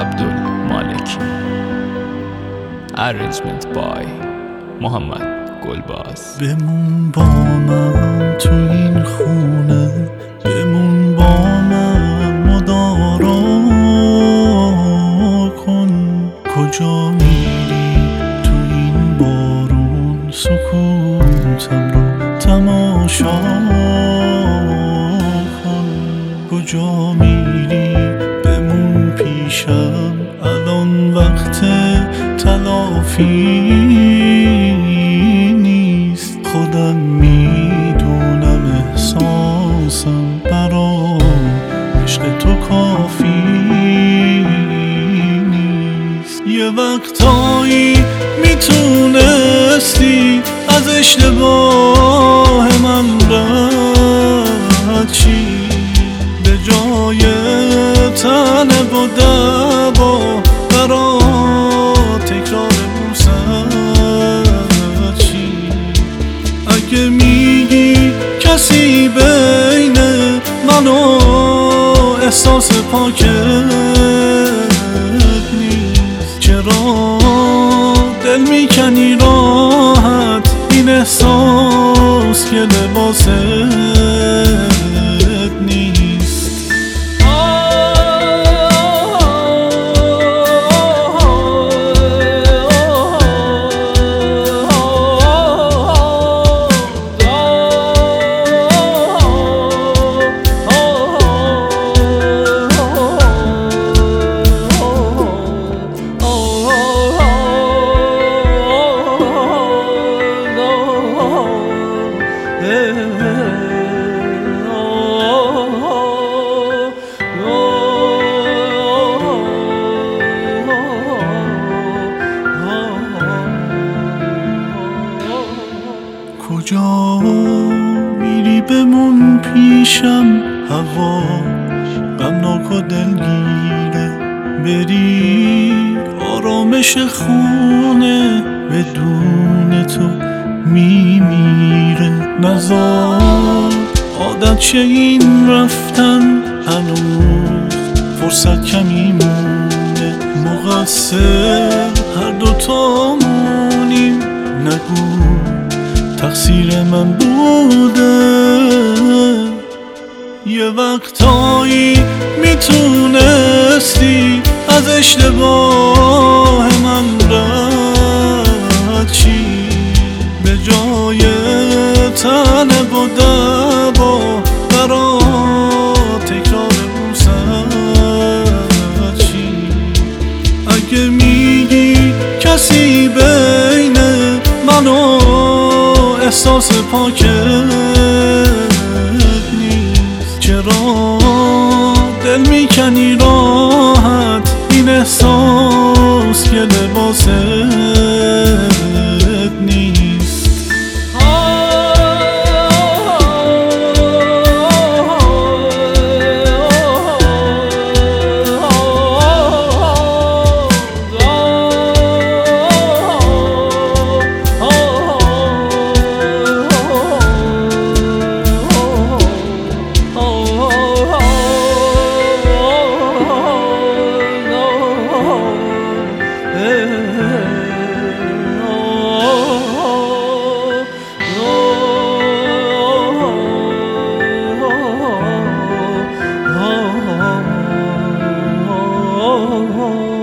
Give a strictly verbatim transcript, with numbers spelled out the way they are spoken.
عبدالمالکی. Arrangement by محمد گلباز. بمون با من تو این خونه، بمون با من مدارا کن. کجا میری تو این بارون؟ سکوتم رو تماشا کن. کجا میری؟ بمون پیشم، الان وقت تلافی نیست. خودم میدونم احساسم برا عشق تو کافی نیست. یه وقتایی میتونستی از اشتباه من رد چی، به جای طلب و دعوا برا تکرار بوسه چی. اگه میگی کسی بین من و احساس پاکت نیست، چرا دل میکنی راحت این احساس که لباست نیست. کجا میری؟ بمون پیشم، هوا غمناک و دلگیره. بری آرامش خونه، بدون تو میمیره. نزار عادت شه این رفتن، هنوز فرصت کمی مونه. مقصر هر دوتامونیم، نگو تقصیر من بوده. یه وقتایی میتونستی از اشتباه من رد چی، به جای طلب و دعوا برا تکرار بوسه چی. اگه میگی کسی بین من و احساس پاکت نیست، چرا دل میکنی راحت این احساس که لباست نیست. Oh